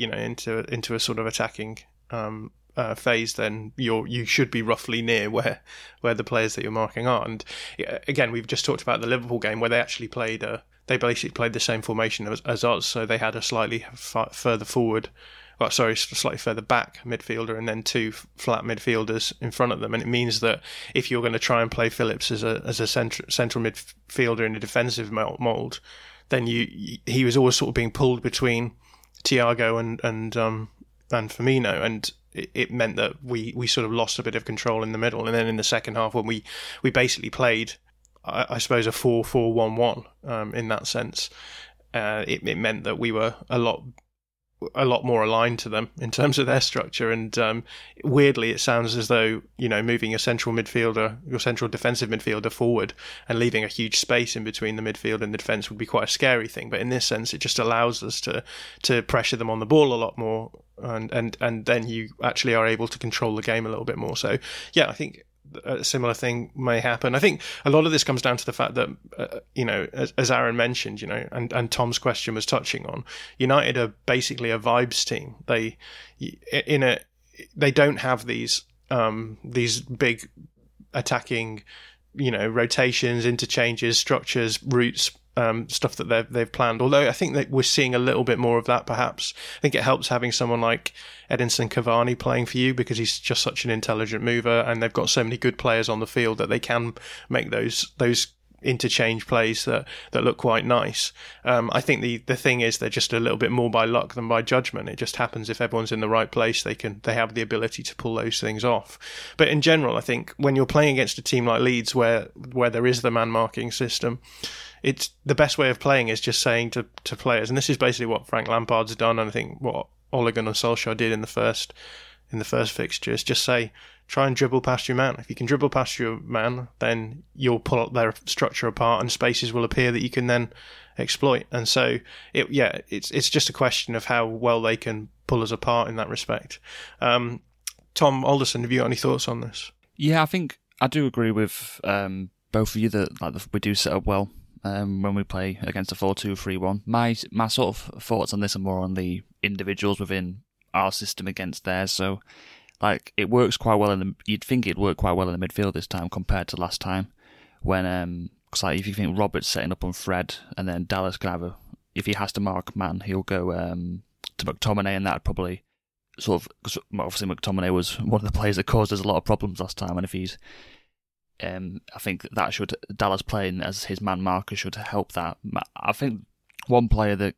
into a sort of attacking phase, then you should be roughly near where the players that you're marking are. And again, we've just talked about the Liverpool game where they actually basically played the same formation as us, so they had a slightly further forward. Slightly further back midfielder and then two flat midfielders in front of them. And it means that if you're going to try and play Phillips as a central midfielder in a defensive mould, then he was always sort of being pulled between Thiago and Firmino, and it meant that we sort of lost a bit of control in the middle. And then in the second half, when we basically played, I suppose, a 4-4-1-1 in that sense, it meant that we were a lot more aligned to them in terms of their structure. And weirdly, it sounds as though, moving your central defensive midfielder forward and leaving a huge space in between the midfield and the defence would be quite a scary thing. But in this sense, it just allows us to pressure them on the ball a lot more, and then you actually are able to control the game a little bit more. So yeah, I think a similar thing may happen. I think a lot of this comes down to the fact that, as Aaron mentioned, and Tom's question was touching on, United are basically a vibes team. They don't have these big attacking, rotations, interchanges, structures, routes, stuff that they've planned. Although I think that we're seeing a little bit more of that, perhaps. I think it helps having someone like Edinson Cavani playing for you, because he's just such an intelligent mover, and they've got so many good players on the field that they can make those interchange plays that look quite nice. I think the thing is they're just a little bit more by luck than by judgment. It just happens if everyone's in the right place, they have the ability to pull those things off. But in general, I think when you're playing against a team like Leeds where there is the man marking system, it's the best way of playing is just saying to players, and this is basically what Frank Lampard's done, and I think what Ole Gunnar Solskjaer did in the first fixture, is just say, try and dribble past your man. If you can dribble past your man, then you'll pull up their structure apart and spaces will appear that you can then exploit. And so it's just a question of how well they can pull us apart in that respect. Tom Alderson, have you got any thoughts on this? Yeah, I think I do agree with both of you that we do set up well when we play against a 4-2-3-1. My sort of thoughts on this are more on the individuals within our system against theirs. So, it works quite well you'd think it'd work quite well in the midfield this time compared to last time, when cause if you think Robert's setting up on Fred, and then Dallas can if he has to mark man, he'll go to McTominay, and that'd probably because obviously McTominay was one of the players that caused us a lot of problems last time, and if he's I think that Dallas playing as his man marker should help that. I think one player that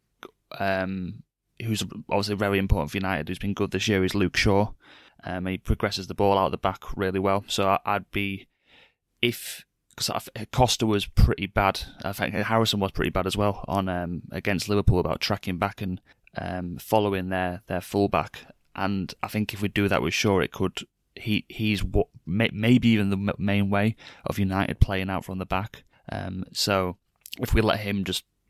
who's obviously very important for United, who's been good this year, is Luke Shaw. He progresses the ball out the back really well. So I'd be, because Costa was pretty bad. I think Harrison was pretty bad as well on against Liverpool about tracking back and following their fullback. And I think if we do that with Shaw, it could. He's what maybe even the main way of United playing out from the back. So if we let him just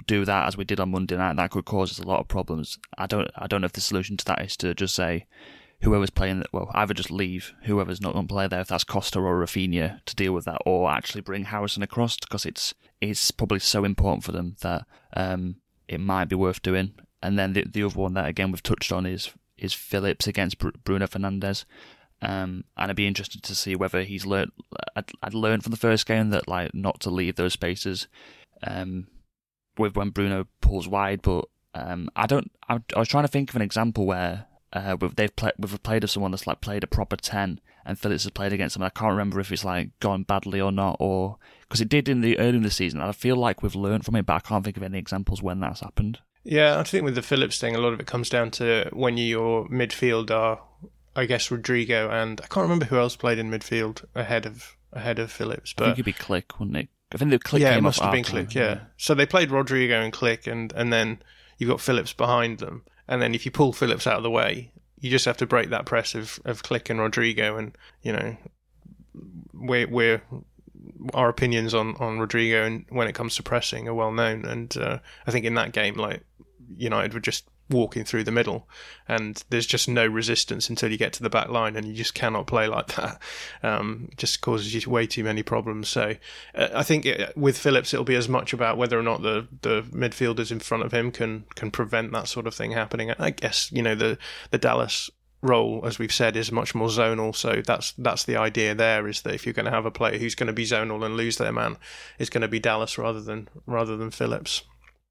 do that as we did on Monday night, that could cause us a lot of problems. I don't know if the solution to that is to just say whoever's playing, well, either just leave whoever's not going to play there, if that's Costa or Rafinha, to deal with that, or actually bring Harrison across, because it's probably so important for them that it might be worth doing. And then the other one that again we've touched on is Phillips against Bruno Fernandes. And I'd be interested to see whether he's learned. I'd learned from the first game that like not to leave those spaces with when Bruno pulls wide. But I was trying to think of an example where we've played with someone that's like played a proper 10, and Phillips has played against someone. I can't remember if it's like gone badly or not, or because it did early in the season. I feel like we've learned from it, but I can't think of any examples when that's happened. Yeah, I think with the Phillips thing, a lot of it comes down to when your midfield are, I guess, Rodrigo, and I can't remember who else played in midfield ahead of Phillips. But I think it'd be Click, wouldn't it? I think the Click. Yeah, came it must off have been time. Click. Yeah, so they played Rodrigo and Click, and then you've got Phillips behind them, and then if you pull Phillips out of the way, you just have to break that press of Click and Rodrigo, and you know, we're our opinions on Rodrigo and when it comes to pressing are well known, and I think in that game, like, United were just walking through the middle, and there's just no resistance until you get to the back line, and you just cannot play like that. Just causes you way too many problems. So I think with Phillips, it'll be as much about whether or not the midfielders in front of him can prevent that sort of thing happening. I guess the Dallas role, as we've said, is much more zonal, so that's the idea there, is that if you're going to have a player who's going to be zonal and lose their man, it's going to be Dallas rather than Phillips.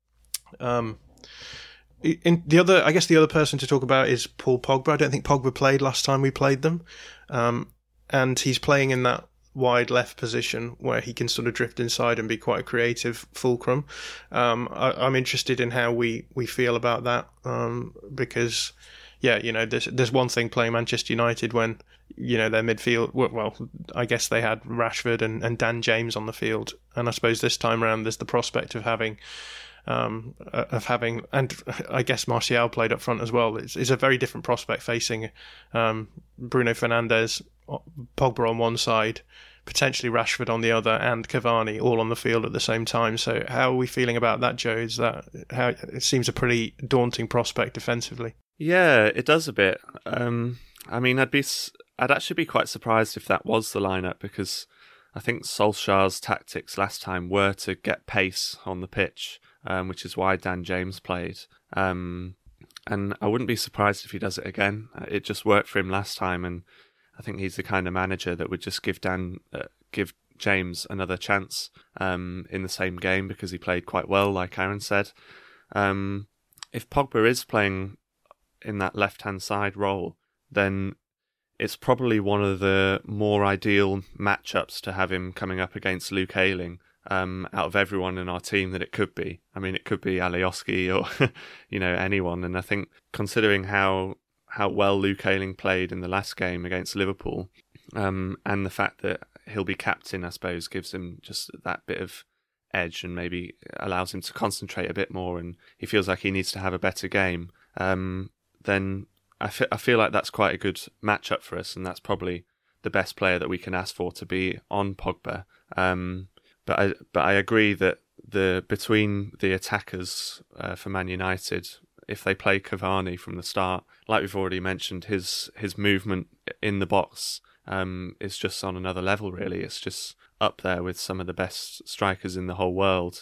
The other person to talk about is Paul Pogba. I don't think Pogba played last time we played them, and he's playing in that wide left position where he can sort of drift inside and be quite a creative fulcrum. I'm interested in how we feel about that, because there's one thing playing Manchester United when their midfield. Well, I guess they had Rashford and Dan James on the field, and I suppose this time around there's the prospect of having. And I guess Martial played up front as well. It's a very different prospect facing Bruno Fernandes, Pogba on one side, potentially Rashford on the other, and Cavani all on the field at the same time. So how are we feeling about that, Joe? It seems a pretty daunting prospect defensively? Yeah, it does a bit. I mean, I'd actually be quite surprised if that was the lineup, because I think Solskjaer's tactics last time were to get pace on the pitch. Which is why Dan James played. And I wouldn't be surprised if he does it again. It just worked for him last time, and I think he's the kind of manager that would just give James another chance in the same game, because he played quite well, like Aaron said. If Pogba is playing in that left-hand side role, then it's probably one of the more ideal matchups to have him coming up against Luke Ayling. Out of everyone in our team that it could be. I mean, it could be Alioski or anyone. And I think considering how well Luke Ayling played in the last game against Liverpool, and the fact that he'll be captain, I suppose, gives him just that bit of edge and maybe allows him to concentrate a bit more, and he feels like he needs to have a better game, then I feel like that's quite a good matchup for us, and that's probably the best player that we can ask for to be on Pogba. But I agree that between the attackers for Man United, if they play Cavani from the start, like we've already mentioned, his movement in the box is just on another level, really. It's just up there with some of the best strikers in the whole world.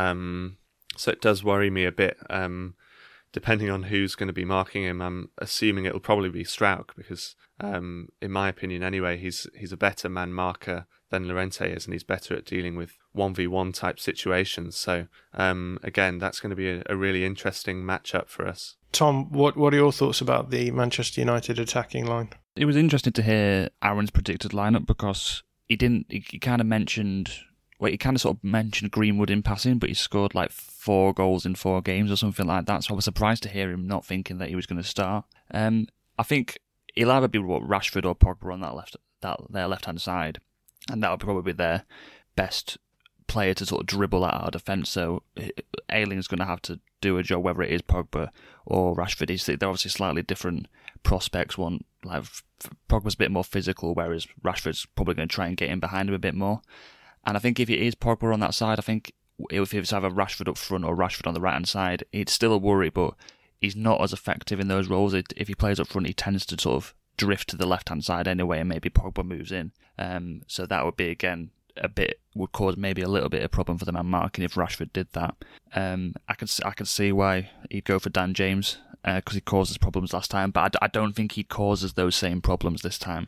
So it does worry me a bit. Depending on who's going to be marking him, I'm assuming it'll probably be Struijk, because in my opinion anyway, he's a better man marker than Llorente is, and he's better at dealing with 1v1 type situations. So again, that's going to be a really interesting matchup for us. Tom, what are your thoughts about the Manchester United attacking line? It was interesting to hear Aaron's predicted lineup, because he kind of mentioned Greenwood in passing, but he scored like 4 goals in 4 games or something like that. So I was surprised to hear him not thinking that he was going to start. I think he'll either be Rashford or Pogba on their left-hand side, and that'll probably be their best player to sort of dribble at our defence. So Ayling's going to have to do a job, whether it is Pogba or Rashford. They're obviously slightly different prospects. One, like Pogba's a bit more physical, whereas Rashford's probably going to try and get in behind him a bit more. And I think if it is Pogba on that side, I think if it's either Rashford up front or Rashford on the right hand side, it's still a worry, but he's not as effective in those roles. If he plays up front, he tends to sort of drift to the left hand side anyway, and maybe Pogba moves in. So that would be, again, would cause maybe a little bit of problem for the man marking if Rashford did that. I can see why he'd go for Dan James, because he caused us problems last time, but I don't think he causes those same problems this time.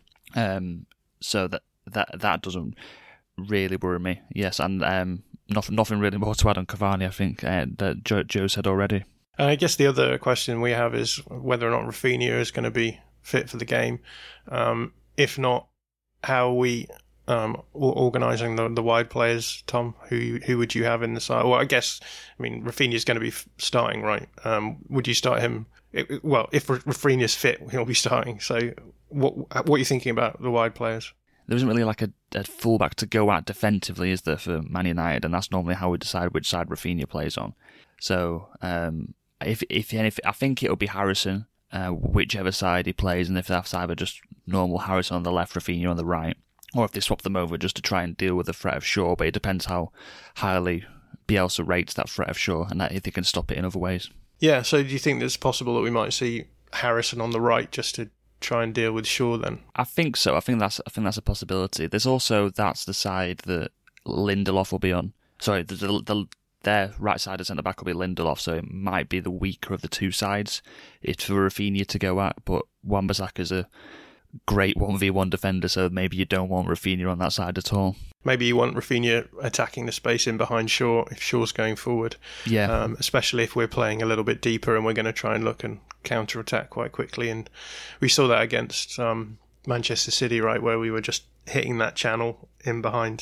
So that doesn't really worry me. Yes, and nothing really more to add on Cavani, I think, that Joe said already. I guess the other question we have is whether or not Rafinha is going to be fit for the game. If not, how are we organising the wide players, Tom? Who would you have in the side? Well, Rafinha is going to be starting, right? Would you start him? If Rafinha's fit, he'll be starting. So what are you thinking about the wide players? There isn't really like a fullback to go at defensively, is there, for Man United? And that's normally how we decide which side Rafinha plays on. So if I think it'll be Harrison, whichever side he plays, and if that's either just normal Harrison on the left, Rafinha on the right, or if they swap them over just to try and deal with the threat of Shaw. But it depends how highly Bielsa rates that threat of Shaw, and if they can stop it in other ways. Yeah, so do you think it's possible that we might see Harrison on the right just to try and deal with Shaw then? I think so. I think that's a possibility. There's also, that's the side that Lindelof will be on. Sorry, their right side of centre back will be Lindelof, so it might be the weaker of the two sides. It's for Rafinha to go at, but Wan-Bissaka's a great 1v1 defender, so maybe you don't want Rafinha on that side at all. Maybe you want Rafinha attacking the space in behind Shaw if Shaw's going forward. Yeah. Especially if we're playing a little bit deeper and we're going to try and look and counter-attack quite quickly. And we saw that against Manchester City, right, where we were just hitting that channel in behind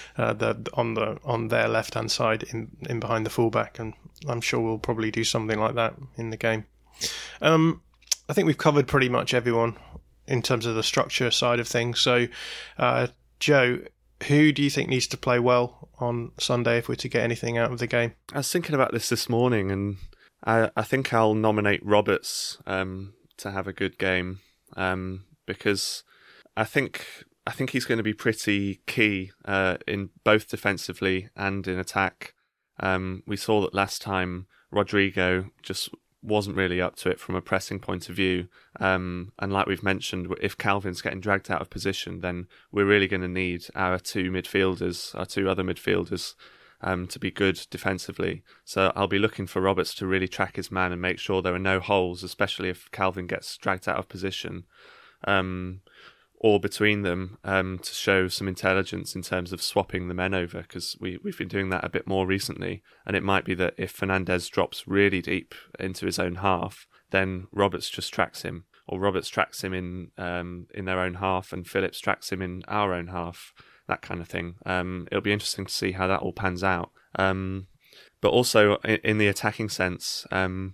on their left-hand side in behind the fullback. And I'm sure we'll probably do something like that in the game. I think we've covered pretty much everyone in terms of the structure side of things. So, Joe, who do you think needs to play well on Sunday if we're to get anything out of the game? I was thinking about this morning, and I think I'll nominate Roberts to have a good game, because I think he's going to be pretty key in both defensively and in attack. We saw that last time Rodrigo just wasn't really up to it from a pressing point of view. And like we've mentioned, if Calvin's getting dragged out of position, then we're really going to need our two other midfielders, to be good defensively. So I'll be looking for Roberts to really track his man and make sure there are no holes, especially if Calvin gets dragged out of position, or between them, to show some intelligence in terms of swapping the men over, because we've been doing that a bit more recently. And it might be that if Fernandes drops really deep into his own half, then Roberts just tracks him, or Roberts tracks him in their own half, and Phillips tracks him in our own half, that kind of thing. It'll be interesting to see how that all pans out. But also in the attacking sense,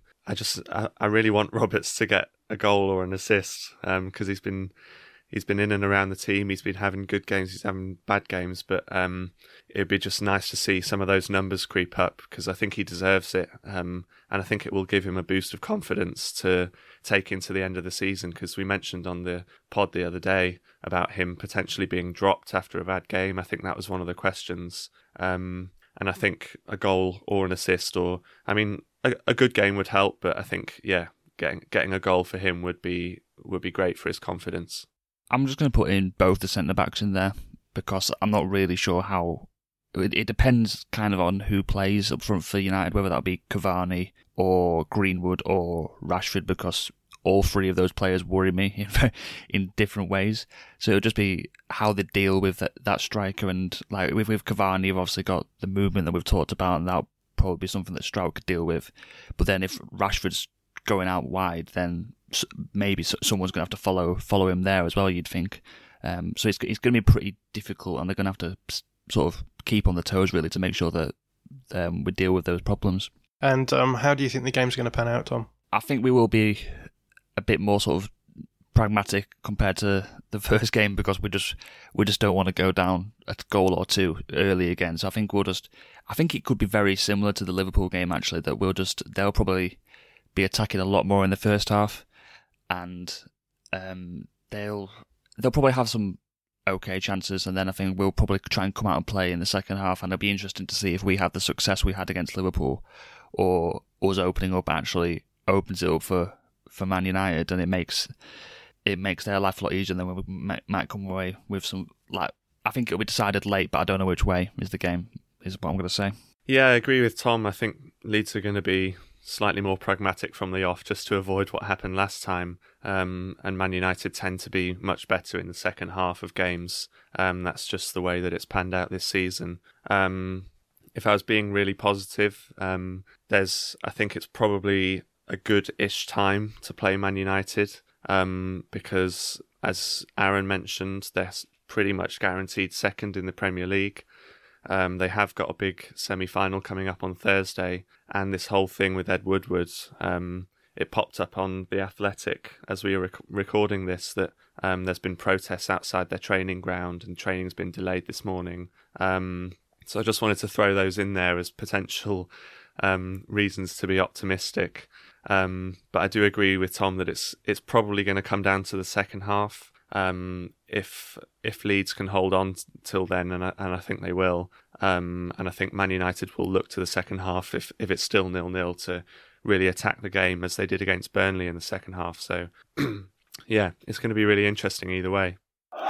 I really want Roberts to get a goal or an assist, because he's been in and around the team. He's been having good games, he's having bad games, but it'd be just nice to see some of those numbers creep up, because I think he deserves it, and I think it will give him a boost of confidence to take into the end of the season, because we mentioned on the pod the other day about him potentially being dropped after a bad game. I think that was one of the questions, and I think a goal or an assist, or a good game would help, but I think getting a goal for him would be great for his confidence. I'm just going to put in both the centre-backs in there, because I'm not really sure how... It depends kind of on who plays up front for United, whether that be Cavani or Greenwood or Rashford, because all three of those players worry me in different ways. So it'll just be how they deal with that striker. And like with Cavani, you've obviously got the movement that we've talked about, and that'll probably be something that Stroud could deal with. But then if Rashford's going out wide, then maybe someone's going to have to follow him there as well, you'd think. So it's going to be pretty difficult, and they're going to have to sort of keep on the toes, really, to make sure that we deal with those problems. And how do you think the game's going to pan out, Tom? I think we will be a bit more sort of pragmatic compared to the first game, because we just don't want to go down a goal or two early again. So I think it could be very similar to the Liverpool game, actually, that they'll probably be attacking a lot more in the first half, and they'll probably have okay chances, and then I think we'll probably try and come out and play in the second half, and it'll be interesting to see if we have the success we had against Liverpool, or us opening up actually opens it up for Man United, and it makes their life a lot easier. Then we might come away with some, like, I think it'll be decided late, but I don't know which way is the game, is what I'm going to say. Yeah, I agree with Tom. I think Leeds are going to be slightly more pragmatic from the off, just to avoid what happened last time. And Man United tend to be much better in the second half of games. That's just the way that it's panned out this season. If I was being really positive, I think it's probably a good-ish time to play Man United, because, as Aaron mentioned, they're pretty much guaranteed second in the Premier League. They have got a big semi-final coming up on Thursday, and this whole thing with Ed Woodward, it popped up on The Athletic as we were recording this, that there's been protests outside their training ground and training's been delayed this morning. So I just wanted to throw those in there as potential reasons to be optimistic. But I do agree with Tom that it's probably going to come down to the second half. If Leeds can hold on till then, and I think they will, and I think Man United will look to the second half if it's still 0-0 to really attack the game as they did against Burnley in the second half. So yeah, it's going to be really interesting either way.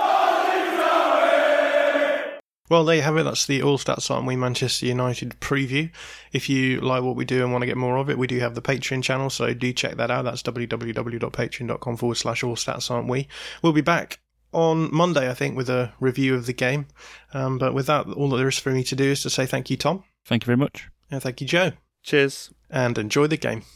Well, there you have it. That's the All Stats Aren't We Manchester United preview. If you like what we do and want to get more of it, we do have the Patreon channel, so do check that out. That's www.patreon.com/allstatsaren'twe. We'll be back on Monday, I think, with a review of the game. But with that, all that there is for me to do is to say thank you, Tom. Thank you very much. And thank you, Joe. Cheers. And enjoy the game.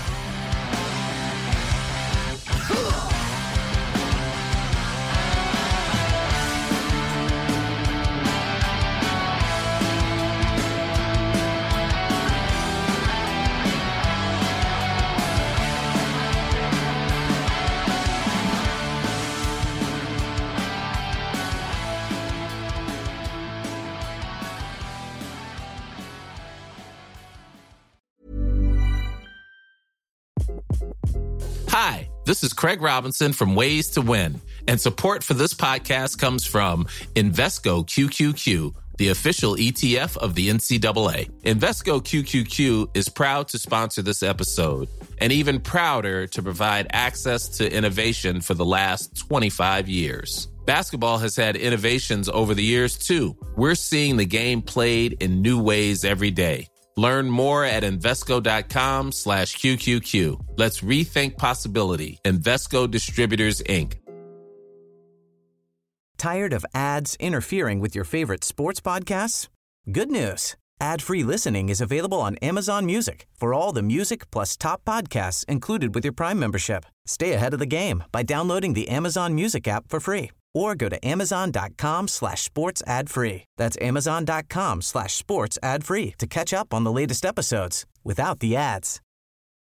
Hi, this is Craig Robinson from Ways to Win, and support for this podcast comes from Invesco QQQ, the official ETF of the NCAA. Invesco QQQ is proud to sponsor this episode, and even prouder to provide access to innovation for the last 25 years. Basketball has had innovations over the years, too. We're seeing the game played in new ways every day. Learn more at Invesco.com/QQQ. Let's rethink possibility. Invesco Distributors, Inc. Tired of ads interfering with your favorite sports podcasts? Good news. Ad-free listening is available on Amazon Music for all the music plus top podcasts included with your Prime membership. Stay ahead of the game by downloading the Amazon Music app for free, or go to Amazon.com/sports ad free. That's Amazon.com/sports ad free to catch up on the latest episodes without the ads.